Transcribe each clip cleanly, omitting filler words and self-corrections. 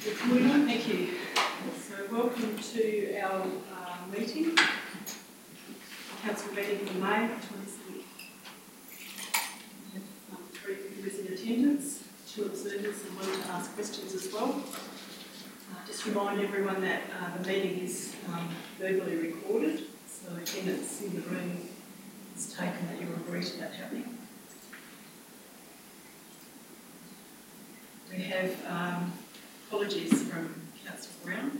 Good morning, thank you. So welcome to our meeting, Council meeting for May 27th. We have 3 members in attendance, 2 observers and 1 to ask questions as well. Just remind everyone that the meeting is verbally recorded, so attendance in the room is taken that you agree to that happening. We have apologies from Councillor Brown.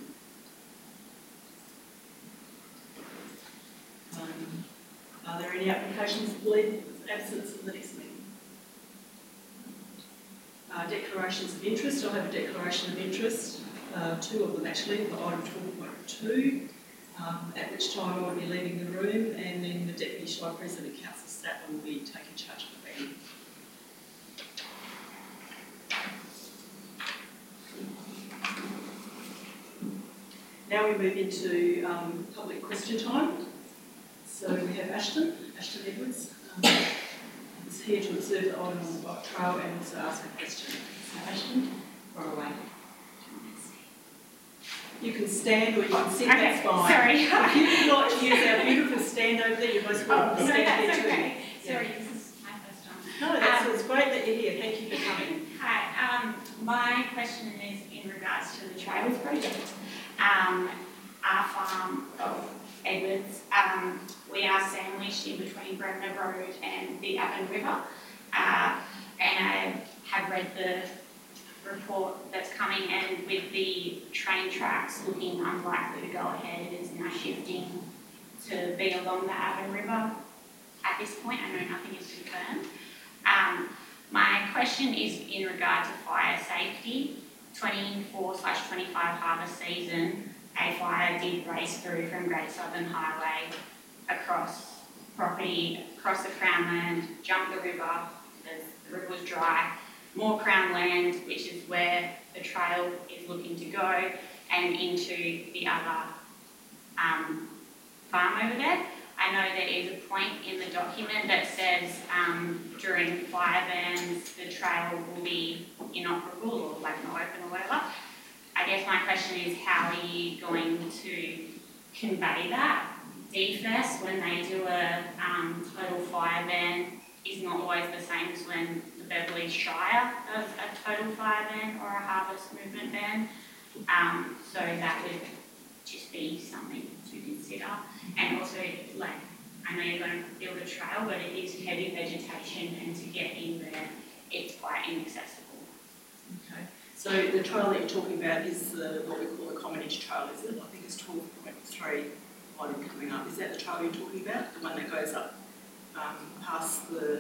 Are there any applications of leave of absence at the next meeting? Declarations of interest. I have a declaration of interest, 2 of them actually, for item 12.2, at which time I will be leaving the room, and then the Deputy Shire President, Councillor Sattler, will be taking charge of the meeting. Now we move into public question time. So we have Ashton Edwards, is here to observe the item on the bike trail and also ask a question. So Ashton, far away. You can stand or you can sit, that's fine. Sorry. If you would like to use our beautiful stand over there, you're most welcome to stand there too. Okay. Sorry, this is my first time. No, it's great that you're here. Thank you for coming. Hi, my question is in regards to the Trails project. Our farm of Edwards, we are sandwiched in between Bremner Road and the Avon River, and I have read the report that's coming, and with the train tracks looking unlikely to go ahead, it is now shifting to be along the Avon River. At this point, I know nothing is confirmed. My question is in regard to fire safety. 24/25 harvest season, a fire did race through from Great Southern Highway across property, across the Crown Land, jumped the river, the river was dry, more Crown Land, which is where the trail is looking to go, and into the other farm over there. I know there is a point in the document that says during fire bans the trail will be inoperable or like not open or whatever. I guess my question is, how are you going to convey that? DFES, when they do a total fire ban, is not always the same as when the Beverley Shire does a total fire ban or a harvest movement ban. So that would just be something to consider. And also, like, I know you're going to build a trail, but it is heavy vegetation, and to get in there, it's quite inaccessible. Okay. So the trail that you're talking about is what we call the Commonage Trail, is it? I think it's 12.3 item coming up. Is that the trail you're talking about? The one that goes up past the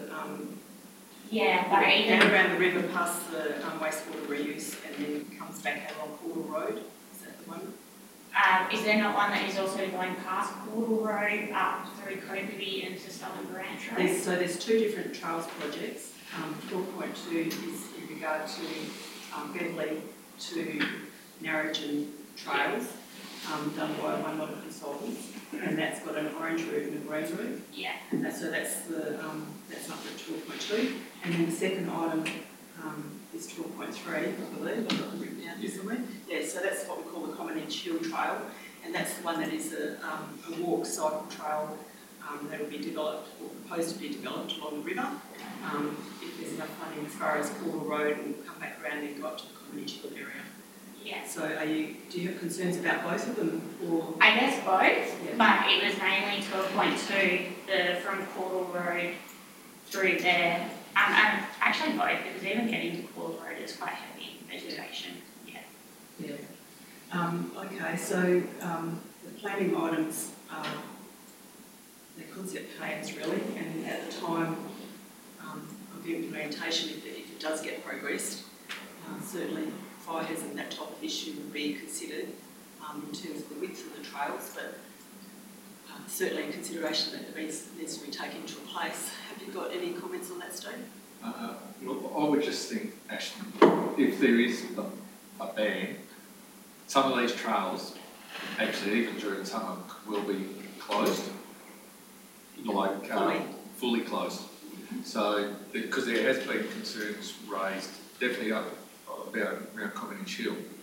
down around the river, past the wastewater reuse, and then comes back out on Caudle Road? Is that the one? Is there not one that is also going past Caudle Road up through Coburby into Southern Branch Road? So there's 2 different trails projects. 12.2 is in regard to Beverley to Narrogin trails, done by one lot of consultants, and that's got an orange route and a green route. Yeah. And so that's the that's up at 12.2, and then the second item is 12.3, I believe. I've got them written down here somewhere. Yeah, so that's what we call the Commonage Hill Trail, and that's the one that is a walk cycle trail that will be developed or proposed to be developed along the river. If there's enough funding as far as Caudle Road, and we'll come back around and go up to the Commonage Hill area. Yeah. So do you have concerns about both of them? Or? I guess both, Yeah. but it was mainly 12.2, from Caudle Road through there. Actually both, because even getting to Caudle Road is quite heavy vegetation. Yeah. Okay, so the planning items are the concept plans really, and at the time of the implementation, if it does get progressed, certainly fire hazard and that type of issue would be considered in terms of the width of the trails, but certainly in consideration that needs to be taken into place. Have you got any comments on that, Steve? Look, I would just think, Ashton, if there is a ban, some of these trails, actually even during summer, will be closed, like fully closed. So, because there has been concerns raised, definitely about around Commonage Hill,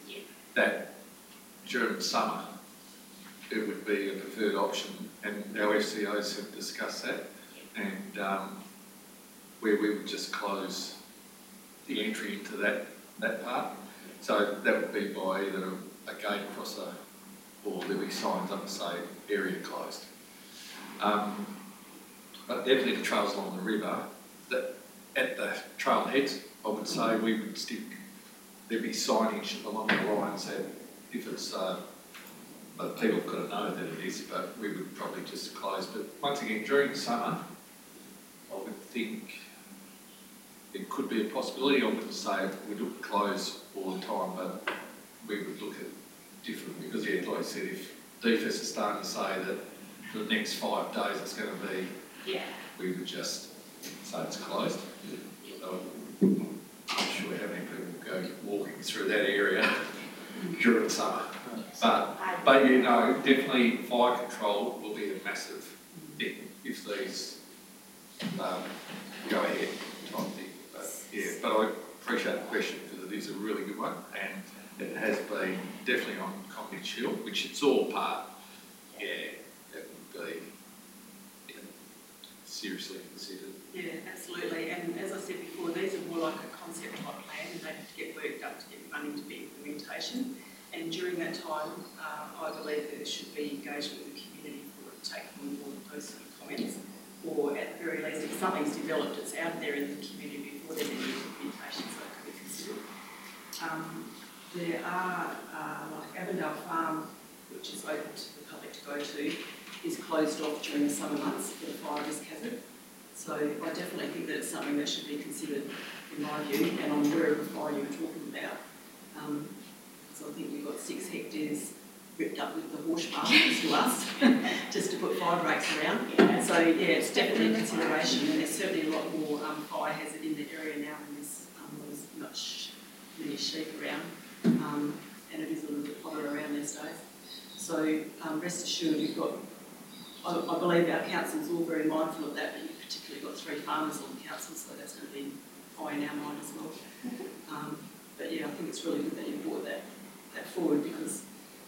that during summer it would be a preferred option, and our FCOs have discussed that, and where we would just close the entry into that part. So that would be by either a gate across or there'll be signs up to say area closed. But definitely the trails along the river, that at the trailheads, I would say we would stick, there'd be signage along the lines that if it's, but people have got to know that it is, but we would probably just close. But once again, during the summer, I would think it could be a possibility. I wouldn't say we would close all the time, but we would look at different, because yeah, like I said, if DFS is starting to say that for the next 5 days it's going to be, we would just say it's closed. So I'm not sure how many people go walking through that area during summer. But you know, definitely fire control will be a massive thing if these go ahead type thing. But yeah, but I appreciate the question because it is a really good one, and it has been definitely on Comedy Shield, which it's all part. Yeah, that would be seriously considered. Yeah, absolutely. And as I said before, these are more like a concept type plan, and they have to get worked up to get funding to be implementation. And during that time, I believe that there should be engagement with the community for taking on board those sort of comments, or at the very least, if something's developed, it's out there in the community before there's any implementation, so it could be considered. There are, like Avondale Farm, which is open to the public to go to, is closed off during the summer months for the fire risk hazard. So I definitely think that it's something that should be considered, in my view, and I'm aware of the fire you were talking about. So I think we've got 6 hectares ripped up with the horse farm to us, just to put fire breaks around. So yeah, it's definitely a consideration, and there's certainly a lot more fire hazard in the area now than there's many sheep around, and it is a little bit hotter around these days. So rest assured, we've got, I believe our council's all very mindful of that, but you've particularly got 3 farmers on the council, so that's going to be high in our mind as well. But yeah, I think it's really good that you brought that forward, because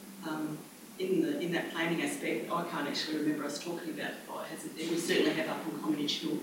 in that planning aspect, I can't actually remember us talking about fire hazard there. We certainly have up on Comedy Shield.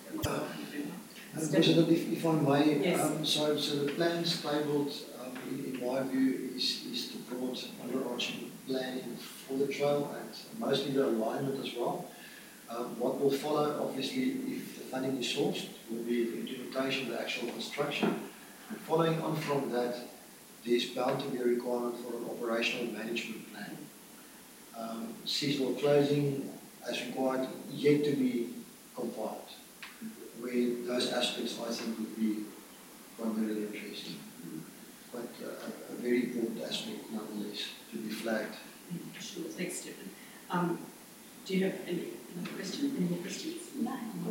President, if I may, yes. So the plans tabled, in my view, is the broad overarching planning for the trail and mostly the alignment as well. What will follow, obviously, if the funding is sourced, will be the implementation of the actual construction. And following on from that, there's bound to be a requirement for an operational management plan. Seasonal closing, as required, yet to be compiled, where those aspects, I think, would be primarily interesting. But a very important aspect, nonetheless, to be flagged. Sure, thanks, Stephen. Do you have any questions? Any more questions? No.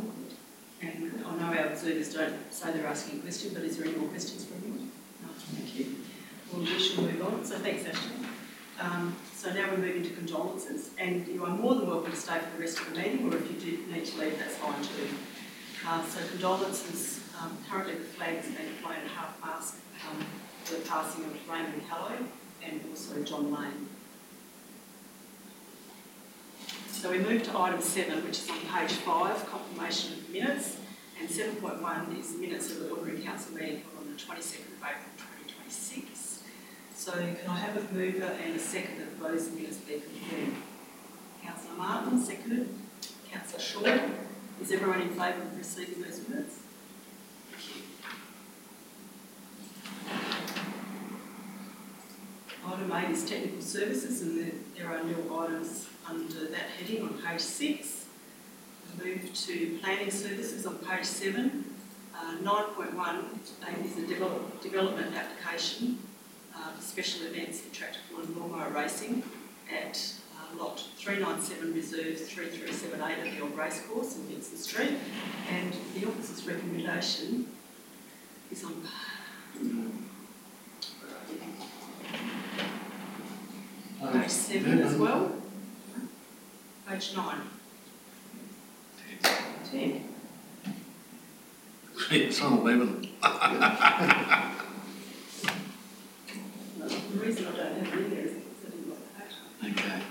And I know our observers don't say they're asking a question, but is there any more questions from you? No, thank you. Well, we shall move on. So thanks, Ashton. So now we move into condolences, and you are more than welcome to stay for the rest of the meeting, or if you do need to leave, that's fine too. So condolences, currently the flag is being flown at half-mast for the passing of Raymond Callow and also John Lane. So we move to item 7, which is on page 5, confirmation of minutes, and 7.1 is minutes of the ordinary council meeting on the 22nd of April 2026. So can I have a mover and a seconder that those minutes be confirmed? Councillor Martin, seconded. Councillor Shaw. Is everyone in favour of receiving those minutes? Item 8 is technical services, and there are nil items under that heading on page 6. We move to planning services on page 7. 9.1 is a development application for special events for tractable and lawnmower racing at lot 397 reserves 3378 at the old racecourse in Vincent Street, and the officer's recommendation is on page 7 as well. Page 9. 10. It's on 11. The reason I don't have it in there is because I didn't like the page. Okay.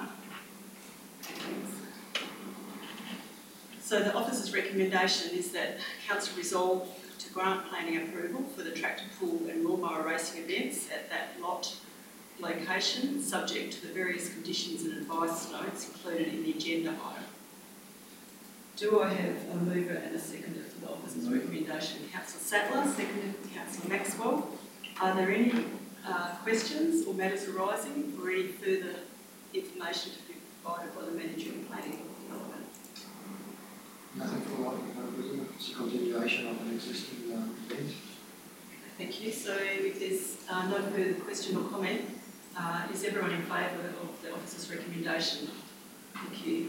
So the officer's recommendation is that council resolve to grant planning approval for the tractor pull and lawnmower racing events at that lot location, subject to the various conditions and advice notes included in the agenda item. Do I have a mover and a seconder for the officer's recommendation? Councillor Sattler, seconded Councillor Maxwell. Are there any questions or matters arising or any further information to be provided by the manager of planning and development? Nothing for what we're doing. It's a continuation of an existing event. Thank you. So if there's no further question or comment, is everyone in favour of the officer's recommendation? Thank you.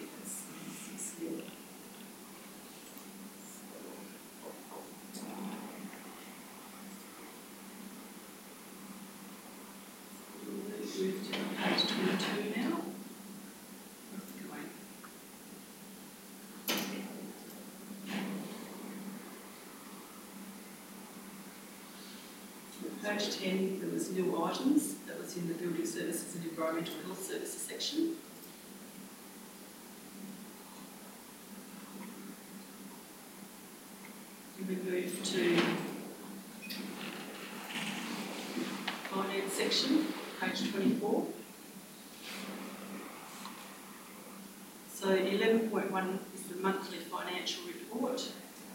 Move to page 22 now. Page 10, there was new items that was in the Building Services and Environmental Health Services section. We move to Finance section, page 24. So 11.1 is the monthly financial report.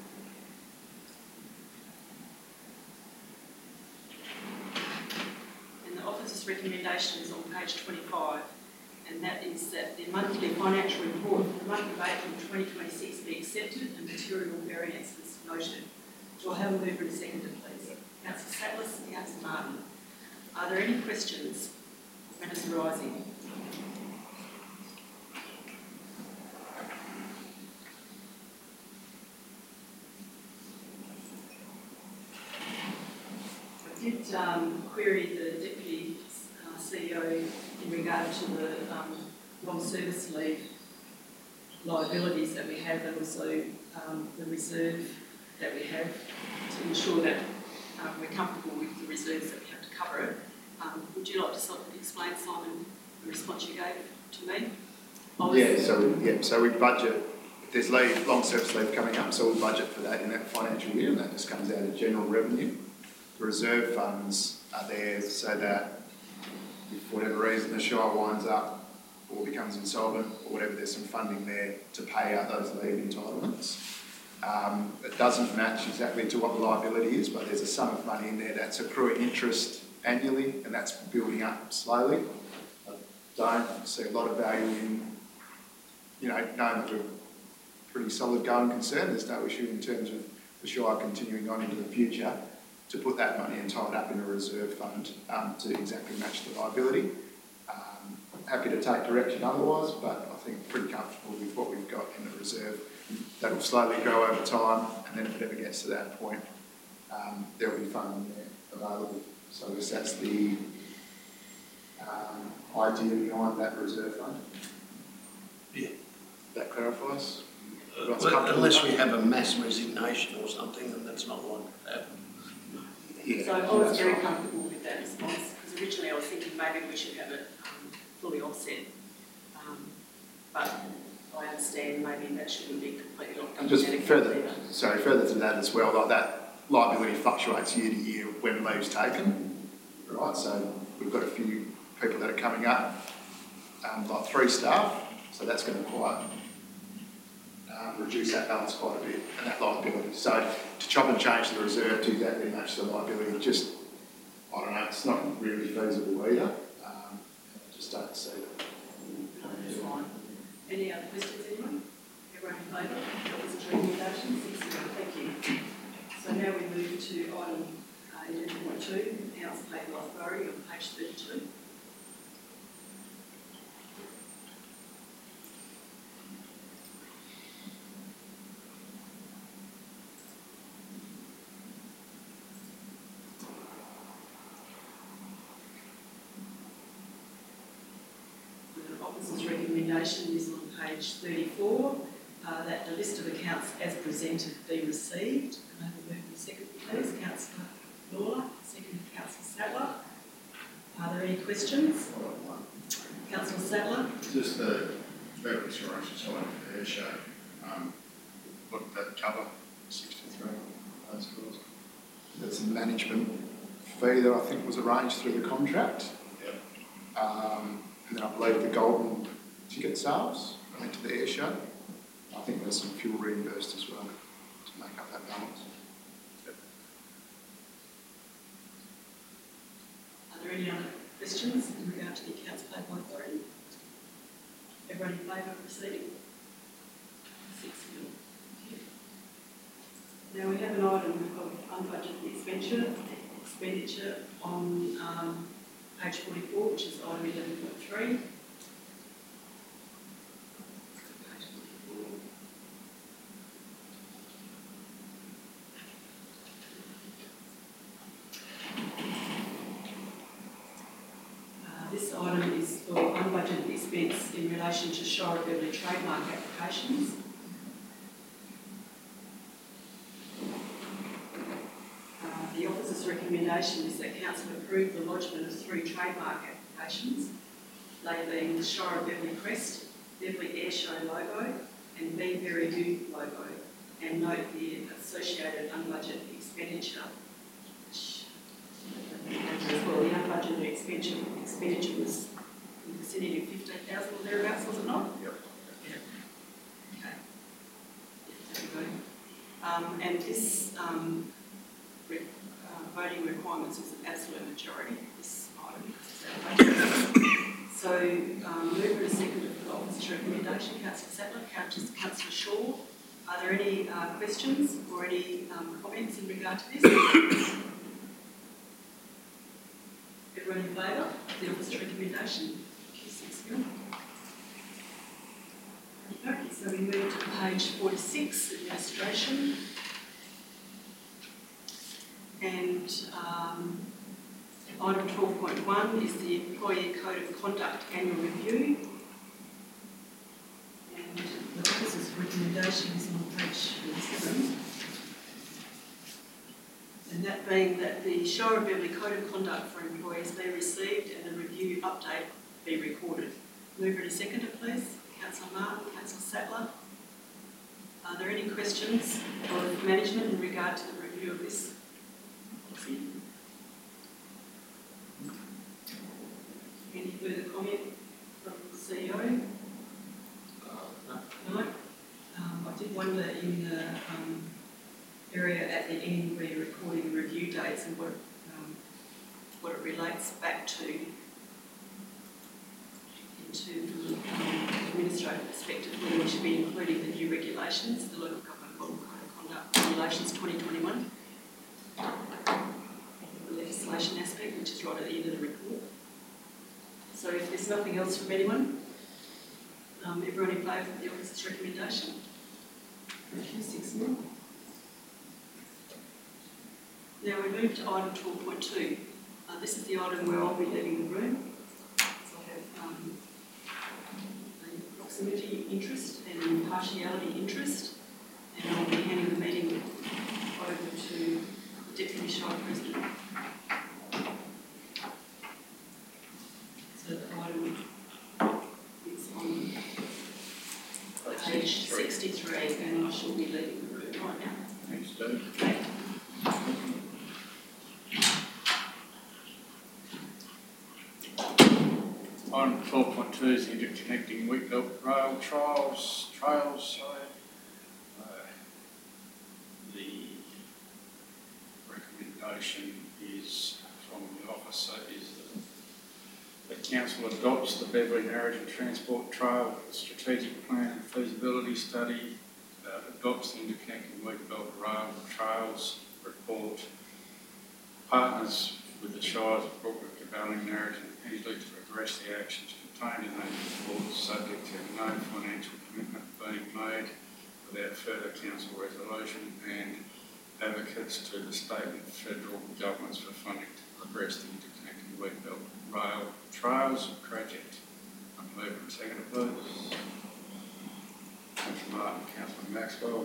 Recommendation is on page 25, and that is that the monthly financial report for the month of April 2026 be accepted and material variances noted. Do I have a mover and a seconder, please? Councillor Sattler and Councillor Martin. Are there any questions or matters arising? I did query the Deputy CEO in regard to the long service leave liabilities that we have and also the reserve that we have to ensure that we're comfortable with the reserves that we have to cover it. Would you like to explain, Simon, the response you gave to me? So we budget, if there's leave, long service leave coming up, so we'll budget for that in that financial year, and that just comes out of general revenue. The reserve funds are there so that if for whatever reason the Shire winds up or becomes insolvent or whatever, there's some funding there to pay out those leave entitlements. It doesn't match exactly to what the liability is, but there's a sum of money in there that's accruing interest annually, and that's building up slowly. I don't see a lot of value in, knowing that we're a pretty solid going concern. There's no issue in terms of the Shire continuing on into the future to put that money and tie it up in a reserve fund to exactly match the liability. Happy to take direction otherwise, but I think pretty comfortable with what we've got in the reserve. That will slowly grow over time, and then if it ever gets to that point, there'll be funding there available. So I guess that's the idea behind that reserve fund. Yeah. That clarifies? Unless we have a mass resignation or something, then that's not likely to happen. Yeah, so I was very comfortable with that response, because originally I was thinking maybe we should have it fully offset, but I understand maybe that shouldn't be completely locked up. Just further to that as well, like that liability fluctuates year to year when leave's taken, right? So we've got a few people that are coming up, like 3 staff, so that's going to quite reduce that balance quite a bit, and that liability. So to chop and change the reserve to exactly match the liability, just, I don't know, it's not really feasible either. I just don't see that. No, that's fine. Any other questions, anyone? Everyone in favour? Officer's recommendations? Excellent, thank you. So now we move to item 11.2, Council Paper Authority on page 32. Officer's recommendation is on page 34, that the list of accounts as presented be received. Can I have a move and second, please? Councillor Lawler, second Councillor Sattler. Are any questions? Councillor Sattler? Just the travel insurance and so on for the air show, what did that cover? 63, those costs? There's a management fee that I think was arranged through the contract. Yep. And then I believe the golden ticket sales went to the air show. I think there's some fuel reimbursed as well to make up that balance. Are there any other questions in regard to the accounts payable authority? Everyone in favour of proceeding? 6 million. Now we have an item of unbudgeted expenditure on page 44, which is item 11.3. This item is for unbudgeted expense in relation to Shire of Beverley trademark applications. The officer's recommendation is that council approve the lodgement of 3 trademark applications, they being the Shire of Beverley crest, Beverley Air Show logo and Be Very You logo, and note the associated unbudgeted expenditure. As well, the unbudgeted expenditure was in the vicinity of 15,000 or thereabouts, was it not? Yep. Yeah. Okay. There we go. And this voting requirements is an absolute majority, this item, because it's our budget. So, mover and seconder for the officer's recommendation, Councillor Sattler, Councillor Shaw. Are there any questions or any comments in regard to this? Everyone in favour of the officer's recommendation? Okay, so we move to page 46, administration. And item 12.1 is the Employee Code of Conduct Annual Review. And the officer's recommendation is on page 47. And that being that the Shire of Beverley Code of Conduct for employees be received and a review update be recorded. Mover and seconder, please. Councillor Martin, Councillor Sattler. Are there any questions of management in regard to the review of this policy? Any further comment from the CEO? No? I did wonder in the area at the end where you're recording the review dates and what it relates back to from an administrative perspective, whether we should be including the new regulations, the Local Government Code of Conduct Regulations 2021, the legislation aspect, which is right at the end of the report. So if there's nothing else from anyone, everyone in favour of the officer's recommendation? Thank you, 6 more. Now we move to item 12.2. This is the item where I'll be leaving the room. So I have a proximity interest and an impartiality interest, and I'll be handing the meeting over to the Deputy Shire President. So the item is on page 63, and I shall be leaving the room right now. Thanks, Dave. Okay. Item 12.2 is the interconnecting Wheatbelt Rail trails. The recommendation is from the officer is that the council adopts the Beverley Narrogin Transport Trail strategic plan and feasibility study, adopts the interconnecting Wheatbelt Rail trails report, partners with the Shires of Brookwood, Caballing, Narrogin and Paisley to progress the actions contained in those reports, subject to no financial commitment being made without further council resolution, and advocates to the state and federal governments for funding to progress the interconnecting Wheatbelt Rail Trails project. I'm moving and second, please. Councillor Martin, Councillor Maxwell.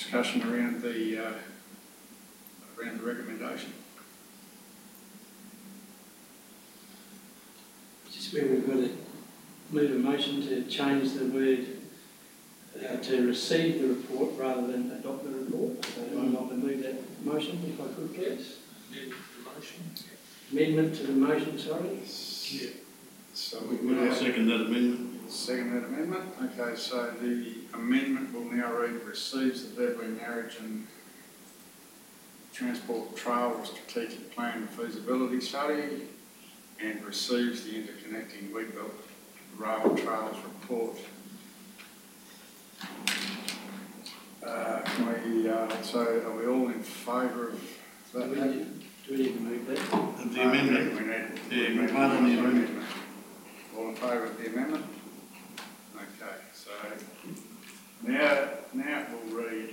discussion around the recommendation. Just where we've got to move a motion to change the word to receive the report rather than adopt the report. So I'm not going to move that motion, if I could, please. Amendment to the motion, sorry. Yeah. So I'll second that amendment. Second that amendment. Okay, so the amendment will now read receives the Beverley Marriage and Transport Trail Strategic Plan and Feasibility Study and receives the interconnecting Wheatbelt Rail Trails Report. So are we all in favour of that? Do we need to move that? And the amendment. We vote on the amendment. All in favour of the amendment? Okay, so now we'll read.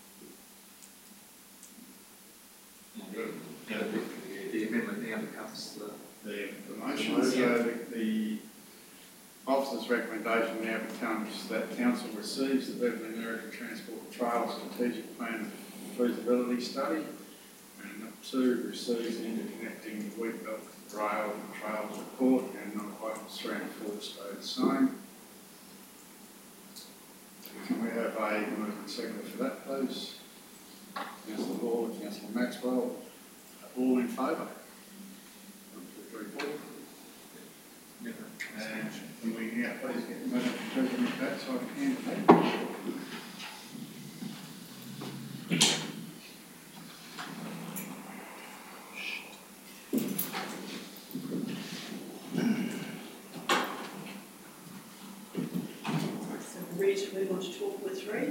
The amendment now becomes The motion, so the officer's recommendation now becomes that council receives the Beverley Marriage and Transport Trail Strategic Plan and Feasibility Study, and 2, receives the interconnecting Wheatbelt Rail Trails Report, and number 3 and 4 stay the same. Can we have a move and second for that, please? Councillor Hall, Councillor Maxwell, all in favour? 1, 2, 3, 4. And can we now please get the Madam President back so I can hand it back? So we're ready to move on to 12.3.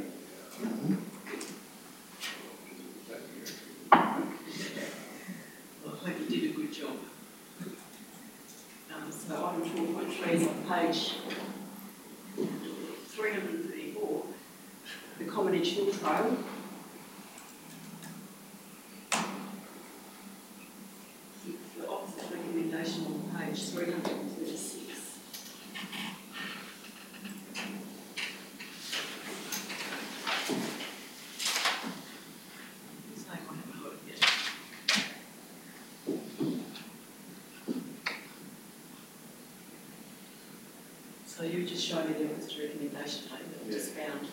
Well, I hope you did a good job. So item 12.3 is on page 334, the Common Hill Trail. The officer's recommendation on page 336. It's like I haven't got it yet. So you just showed me the officer's recommendation, that I just found.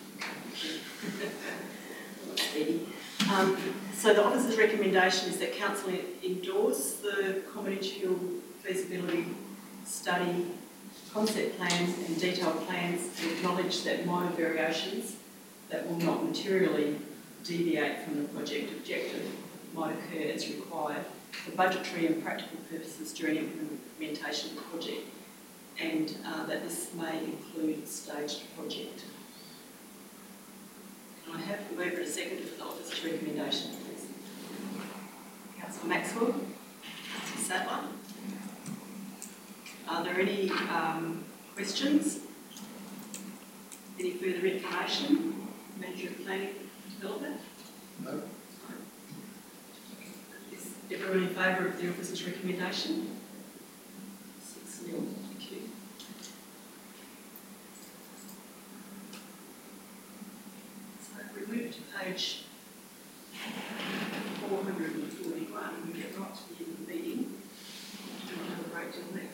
Steady. So the officer's recommendation is that council endorse the Common Hill feasibility study, concept plans and detailed plans to acknowledge that minor variations that will not materially deviate from the project objective might occur as required for budgetary and practical purposes during implementation of the project, and that this may include a staged project. Can I have a mover and a second for the officer's recommendation, please? Councillor Maxwell, Councillor Sadler. Are there any questions? Any further information? Manager of Planning and Development? No. Is everyone in favour of the officer's recommendation? 6-0. Thank you. So if we move to page 441, we get right to the end of the meeting. Do we have a great deal left?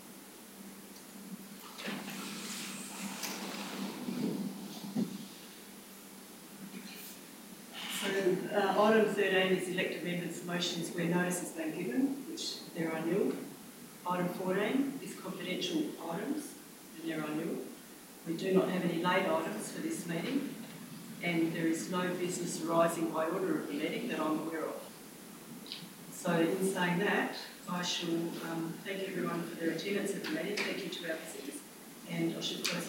So item 13 is elect amendments and motions where notice has been given, which there are nil. Item 14 is confidential items, and there are nil. We do not have any late items for this meeting, and there is no business arising by order of the meeting that I'm aware of. So in saying that, I shall thank everyone for their attendance at the meeting. Thank you to our visitors, and I should close